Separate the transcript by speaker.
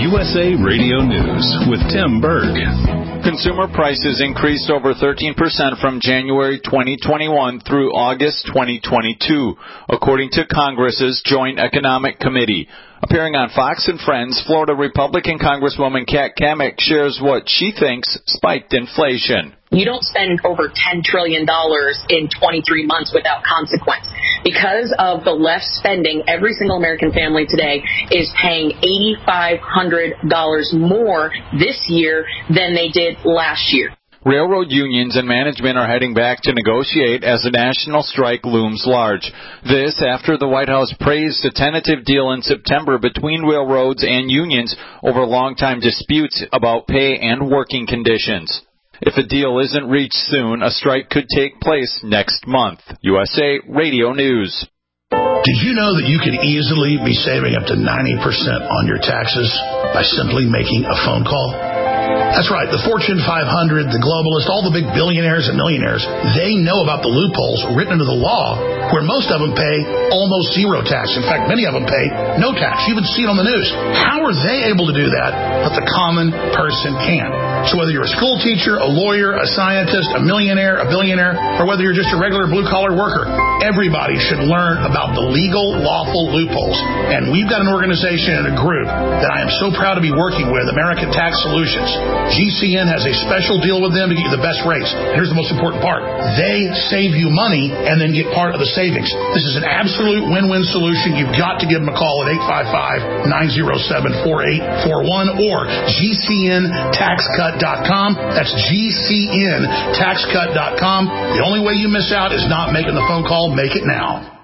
Speaker 1: USA Radio News with Tim Berg.
Speaker 2: Consumer prices increased over 13% from January 2021 through August 2022, according to Congress's Joint Economic Committee. Appearing on Fox and Friends, Florida Republican Congresswoman Kat Cammack shares what she thinks spiked inflation.
Speaker 3: You don't spend over $10 trillion in 23 months without consequence. Because of the left spending, every single American family today is paying $8,500 more this year than they did last year.
Speaker 2: Railroad unions and management are heading back to negotiate as the national strike looms large. This after the White House praised a tentative deal in September between railroads and unions over long-time disputes about pay and working conditions. If a deal isn't reached soon, a strike could take place next month. USA Radio News.
Speaker 4: Did you know that you could easily be saving up to 90% on your taxes by simply making a phone call? That's right. The Fortune 500, the globalists, all the big billionaires and millionaires, they know about the loopholes written into the law where most of them pay almost zero tax. In fact, many of them pay no tax. You even see it on the news. How are they able to do that, but the common person can't? So whether you're a school teacher, a lawyer, a scientist, a millionaire, a billionaire, or whether you're just a regular blue-collar worker, everybody should learn about the legal, lawful loopholes. And we've got an organization and a group that I am so proud to be working with, American Tax Solutions. GCN has a special deal with them to get you the best rates. Here's the most important part. They save you money and then get part of the savings. This is an absolute win-win solution. You've got to give them a call at 855-907-4841 or GCNTaxCut.com. That's GCNTaxCut.com. The only way you miss out is not making the phone call. Make it now.